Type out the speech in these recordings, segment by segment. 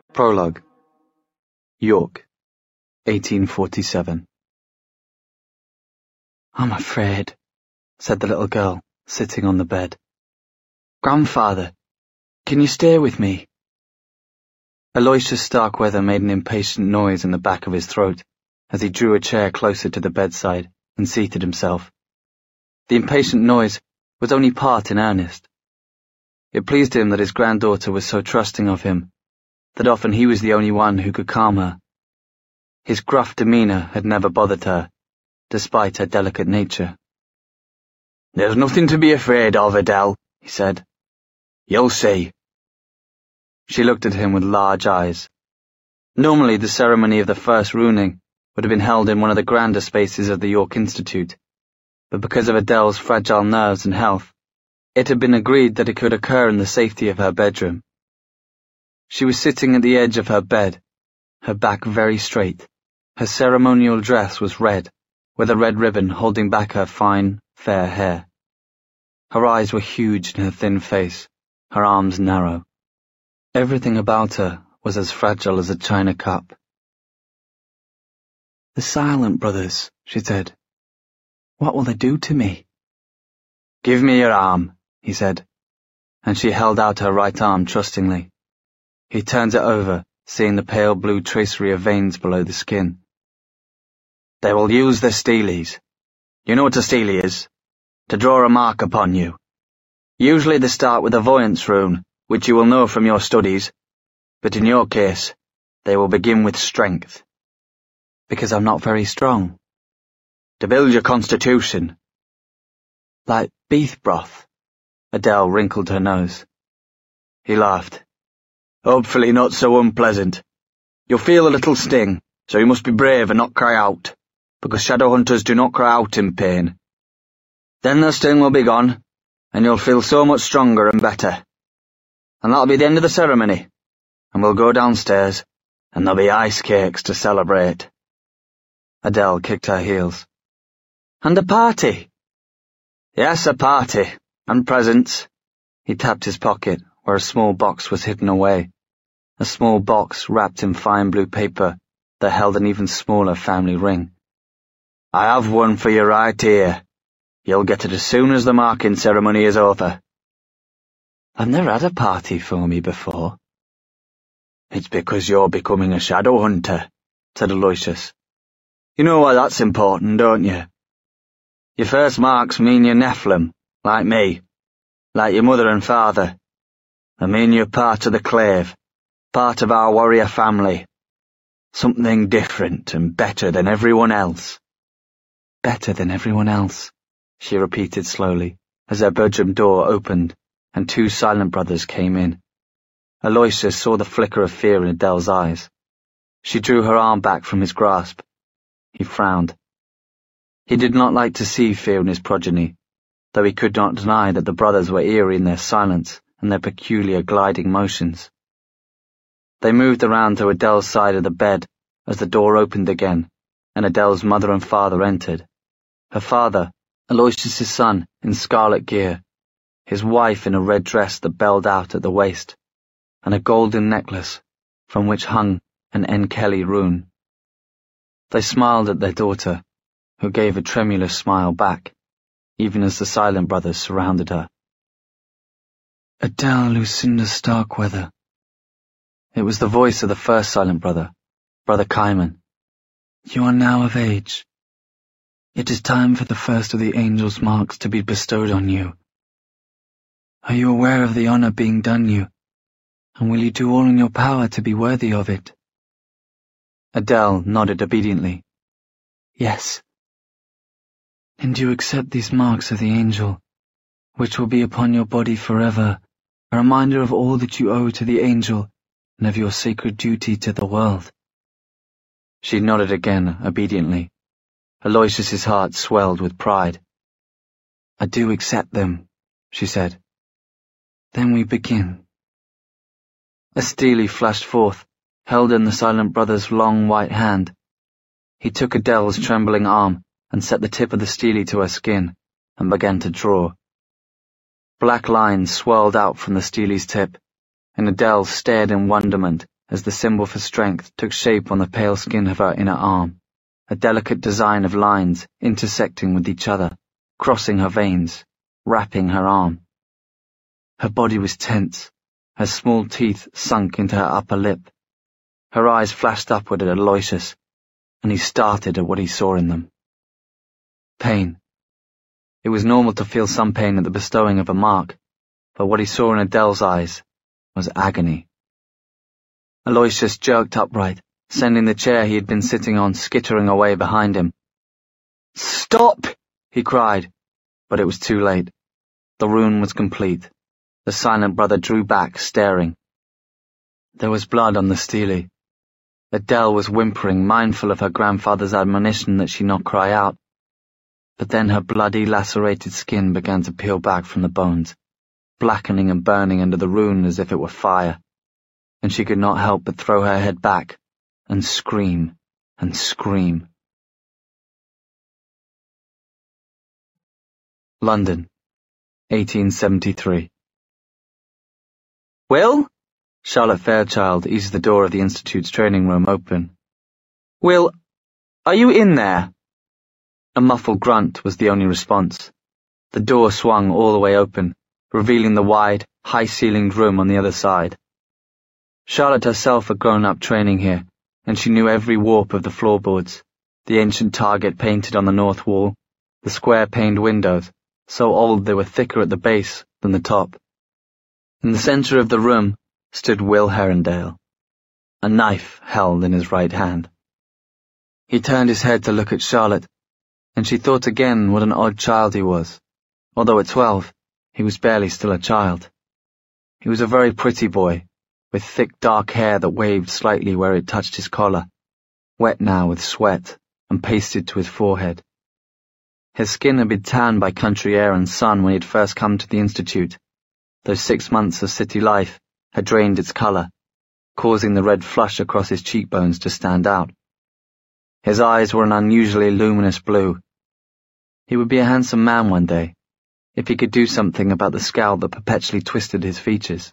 Prologue. York, 1847. "I'm afraid," said the little girl, sitting on the bed. "Grandfather, can you stay with me?" Aloysius Starkweather made an impatient noise in the back of his throat as he drew a chair closer to the bedside and seated himself. The impatient noise was only part in earnest. It pleased him that his granddaughter was so trusting of him, that often he was the only one who could calm her. His gruff demeanour had never bothered her, despite her delicate nature. "There's nothing to be afraid of, Adele," he said. "You'll see." She looked at him with large eyes. Normally the ceremony of the first runing would have been held in one of the grander spaces of the York Institute, but because of Adele's fragile nerves and health, it had been agreed that it could occur in the safety of her bedroom. She was sitting at the edge of her bed, her back very straight. Her ceremonial dress was red, with a red ribbon holding back her fine, fair hair. Her eyes were huge in her thin face, her arms narrow. Everything about her was as fragile as a china cup. "The Silent Brothers," she said. "What will they do to me?" "Give me your arm," he said, and she held out her right arm trustingly. He turned it over, seeing the pale blue tracery of veins below the skin. "They will use the steelies. You know what a steely is? To draw a mark upon you. Usually they start with a voyance rune, which you will know from your studies, but in your case, they will begin with strength." "Because I'm not very strong." "To build your constitution." "Like beef broth?" Adele wrinkled her nose. He laughed. "Hopefully not so unpleasant. You'll feel a little sting, so you must be brave and not cry out, because shadow hunters do not cry out in pain. Then the sting will be gone, and you'll feel so much stronger and better. And that'll be the end of the ceremony, and we'll go downstairs, and there'll be ice cakes to celebrate." Adele kicked her heels. "And a party?" "Yes, a party, and presents." He tapped his pocket, where a small box was hidden away, a small box wrapped in fine blue paper that held an even smaller family ring. "I have one for you right here. You'll get it as soon as the marking ceremony is over." "I've never had a party for me before." "It's because you're becoming a shadow hunter," said Aloysius. "You know why that's important, don't you? Your first marks mean you're Nephilim, like me, like your mother and father. They mean you're part of the Clave, part of our warrior family. Something different and better than everyone else." "Better than everyone else," she repeated slowly, as her bedroom door opened and two Silent Brothers came in. Aloysius saw the flicker of fear in Adele's eyes. She drew her arm back from his grasp. He frowned. He did not like to see fear in his progeny, though he could not deny that the brothers were eerie in their silence and their peculiar gliding motions. They moved around to Adele's side of the bed as the door opened again, and Adele's mother and father entered. Her father, Aloysius's son, in scarlet gear, his wife in a red dress that belled out at the waist, and a golden necklace from which hung an Enkeli rune. They smiled at their daughter, who gave a tremulous smile back, even as the Silent Brothers surrounded her. "Adele Lucinda Starkweather." It was the voice of the first Silent Brother, Brother Kaiman. "You are now of age. It is time for the first of the angel's marks to be bestowed on you. Are you aware of the honor being done you, and will you do all in your power to be worthy of it?" Adele nodded obediently. "Yes." "And do you accept these marks of the angel, which will be upon your body forever, a reminder of all that you owe to the angel and of your sacred duty to the world?" She nodded again, obediently. Aloysius's heart swelled with pride. "I do accept them," she said. "Then we begin." A steely flashed forth, held in the Silent Brother's long white hand. He took Adele's trembling arm and set the tip of the steely to her skin, and began to draw. Black lines swirled out from the steely's tip, and Adele stared in wonderment as the symbol for strength took shape on the pale skin of her inner arm, a delicate design of lines intersecting with each other, crossing her veins, wrapping her arm. Her body was tense, her small teeth sunk into her upper lip. Her eyes flashed upward at Aloysius, and he started at what he saw in them. Pain. It was normal to feel some pain at the bestowing of a mark, but what he saw in Adele's eyes was agony. Aloysius jerked upright, sending the chair he had been sitting on skittering away behind him. "Stop!" he cried, but it was too late. The rune was complete. The silent brother drew back, staring. There was blood on the stele. Adele was whimpering, mindful of her grandfather's admonition that she not cry out. But then her bloody, lacerated skin began to peel back from the bones, blackening and burning under the rune as if it were fire, and she could not help but throw her head back and scream and scream. London, 1873. "Will?" Charlotte Fairchild eased the door of the Institute's training room open. "Will, are you in there?" A muffled grunt was the only response. The door swung all the way open, revealing the wide, high-ceilinged room on the other side. Charlotte herself had grown up training here, and she knew every warp of the floorboards, the ancient target painted on the north wall, the square-paned windows, so old they were thicker at the base than the top. In the center of the room stood Will Herondale, a knife held in his right hand. He turned his head to look at Charlotte, and she thought again what an odd child he was. Although at 12, he was barely still a child. He was a very pretty boy, with thick dark hair that waved slightly where it touched his collar, wet now with sweat and pasted to his forehead. His skin had been tanned by country air and sun when he had first come to the Institute. Those 6 months of city life had drained its color, causing the red flush across his cheekbones to stand out. His eyes were an unusually luminous blue. He would be a handsome man one day, if he could do something about the scowl that perpetually twisted his features.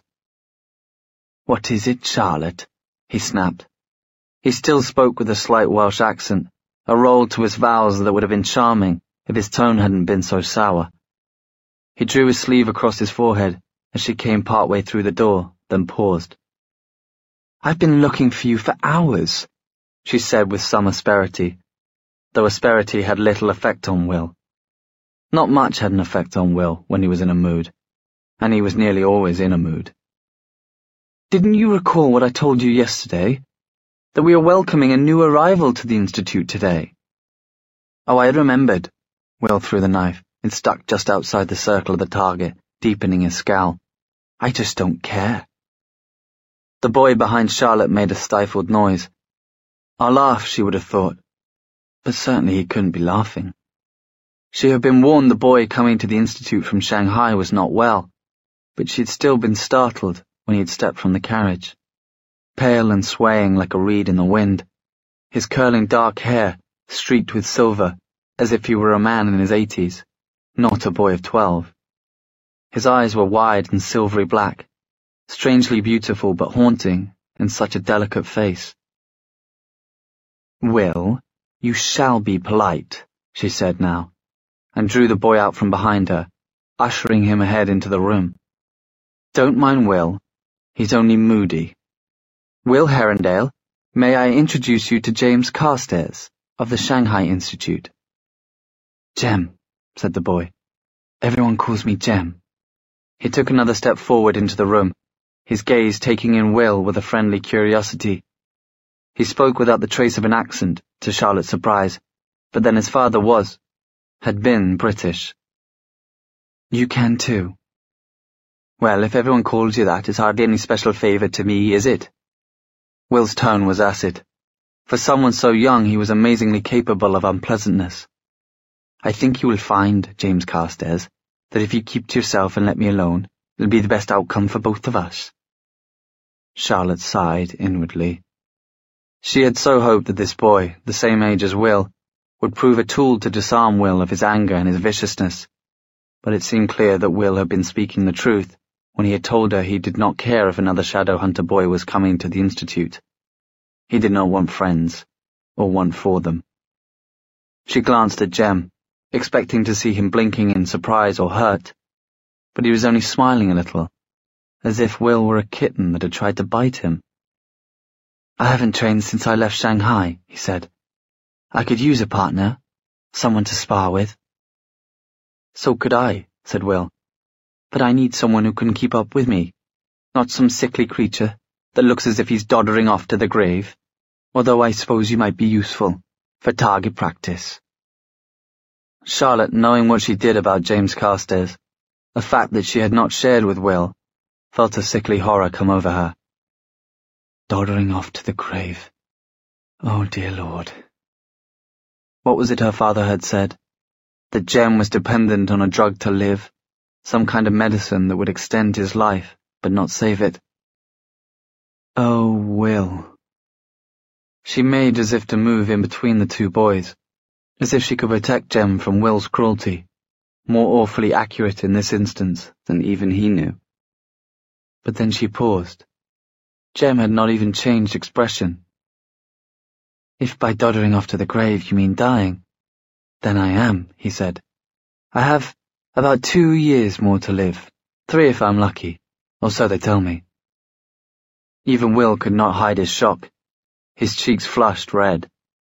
"What is it, Charlotte?" he snapped. He still spoke with a slight Welsh accent, a roll to his vowels that would have been charming if his tone hadn't been so sour. He drew his sleeve across his forehead as she came partway through the door, then paused. "I've been looking for you for hours," she said with some asperity, though asperity had little effect on Will. Not much had an effect on Will when he was in a mood, and he was nearly always in a mood. "Didn't you recall what I told you yesterday? That we are welcoming a new arrival to the Institute today?" "Oh, I remembered." Will threw the knife. It stuck just outside the circle of the target, deepening his scowl. "I just don't care." The boy behind Charlotte made a stifled noise. A laugh, she would have thought, but certainly he couldn't be laughing. She had been warned the boy coming to the Institute from Shanghai was not well, but she had still been startled when he had stepped from the carriage. Pale and swaying like a reed in the wind, his curling dark hair streaked with silver, as if he were a man in his 80s, not a boy of 12. His eyes were wide and silvery black, strangely beautiful but haunting in such a delicate face. "Will, you shall be polite," she said now, and drew the boy out from behind her, ushering him ahead into the room. "Don't mind Will. He's only moody. Will Herondale, may I introduce you to James Carstairs, of the Shanghai Institute?" "Jem," said the boy. "Everyone calls me Jem." He took another step forward into the room, his gaze taking in Will with a friendly curiosity. He spoke without the trace of an accent, to Charlotte's surprise, but then his father had been British. "You can too." "Well, if everyone calls you that, it's hardly any special favour to me, is it?" Will's tone was acid. For someone so young, he was amazingly capable of unpleasantness. "I think you will find, James Carstairs, that if you keep to yourself and let me alone, it'll be the best outcome for both of us." Charlotte sighed inwardly. She had so hoped that this boy, the same age as Will, would prove a tool to disarm Will of his anger and his viciousness, but it seemed clear that Will had been speaking the truth when he had told her he did not care if another shadow hunter boy was coming to the institute. He did not want friends, or want for them. She glanced at Jem, expecting to see him blinking in surprise or hurt, but he was only smiling a little, as if Will were a kitten that had tried to bite him. "I haven't trained since I left Shanghai," he said. "I could use a partner, someone to spar with." "So could I," said Will. "But I need someone who can keep up with me, not some sickly creature that looks as if he's doddering off to the grave, although I suppose you might be useful for target practice." Charlotte, knowing what she did about James Carstairs, a fact that she had not shared with Will, felt a sickly horror come over her. Doddering off to the grave. Oh, dear Lord. What was it her father had said? That Jem was dependent on a drug to live, some kind of medicine that would extend his life, but not save it. Oh, Will. She made as if to move in between the two boys, as if she could protect Jem from Will's cruelty, more awfully accurate in this instance than even he knew. But then she paused. Jem had not even changed expression. "If by doddering off to the grave you mean dying, then I am," he said. "I have about 2 years more to live, 3 if I'm lucky, or so they tell me." Even Will could not hide his shock. His cheeks flushed red.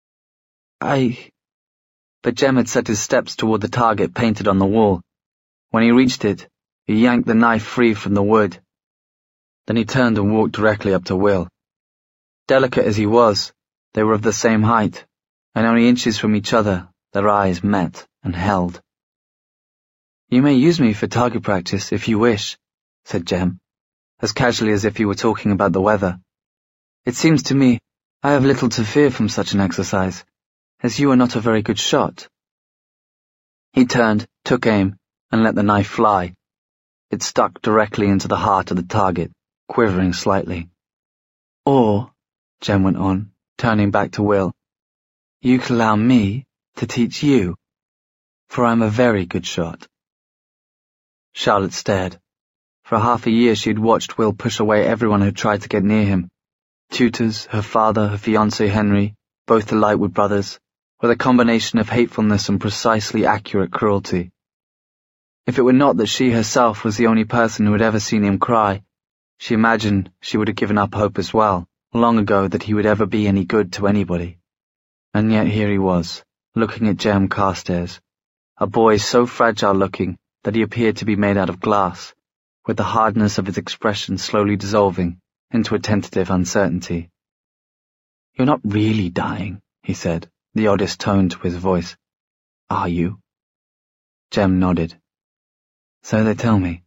But Jem had set his steps toward the target painted on the wall. When he reached it, he yanked the knife free from the wood. Then he turned and walked directly up to Will. Delicate as he was, they were of the same height, and only inches from each other, their eyes met and held. "You may use me for target practice if you wish," said Jem, as casually as if he were talking about the weather. "It seems to me I have little to fear from such an exercise, as you are not a very good shot." He turned, took aim, and let the knife fly. It stuck directly into the heart of the target, quivering slightly. "Or," Jem went on, turning back to Will, "you could allow me to teach you, for I'm a very good shot." Charlotte stared. For half a year she had watched Will push away everyone who tried to get near him. Tutors, her father, her fiancé Henry, both the Lightwood brothers, with a combination of hatefulness and precisely accurate cruelty. If it were not that she herself was the only person who had ever seen him cry, she imagined she would have given up hope as well, long ago, that he would ever be any good to anybody. And yet here he was, looking at Jem Carstairs, a boy so fragile-looking that he appeared to be made out of glass, with the hardness of his expression slowly dissolving into a tentative uncertainty. "You're not really dying," he said, the oddest tone to his voice. "Are you?" Jem nodded. "So they tell me."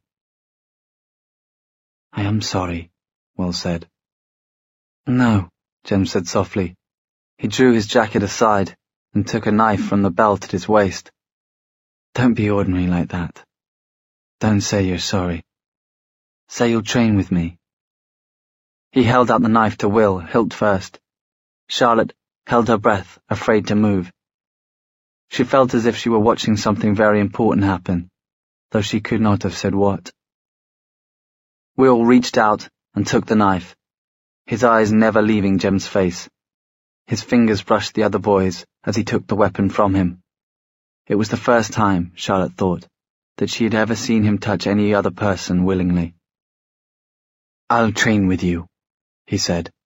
"I am sorry," Will said. "No," Jem said softly. He drew his jacket aside and took a knife from the belt at his waist. "Don't be ordinary like that. Don't say you're sorry. Say you'll train with me." He held out the knife to Will, hilt first. Charlotte held her breath, afraid to move. She felt as if she were watching something very important happen, though she could not have said what. Will reached out and took the knife, his eyes never leaving Jem's face. His fingers brushed the other boy's as he took the weapon from him. It was the first time, Charlotte thought, that she had ever seen him touch any other person willingly. "I'll train with you," he said.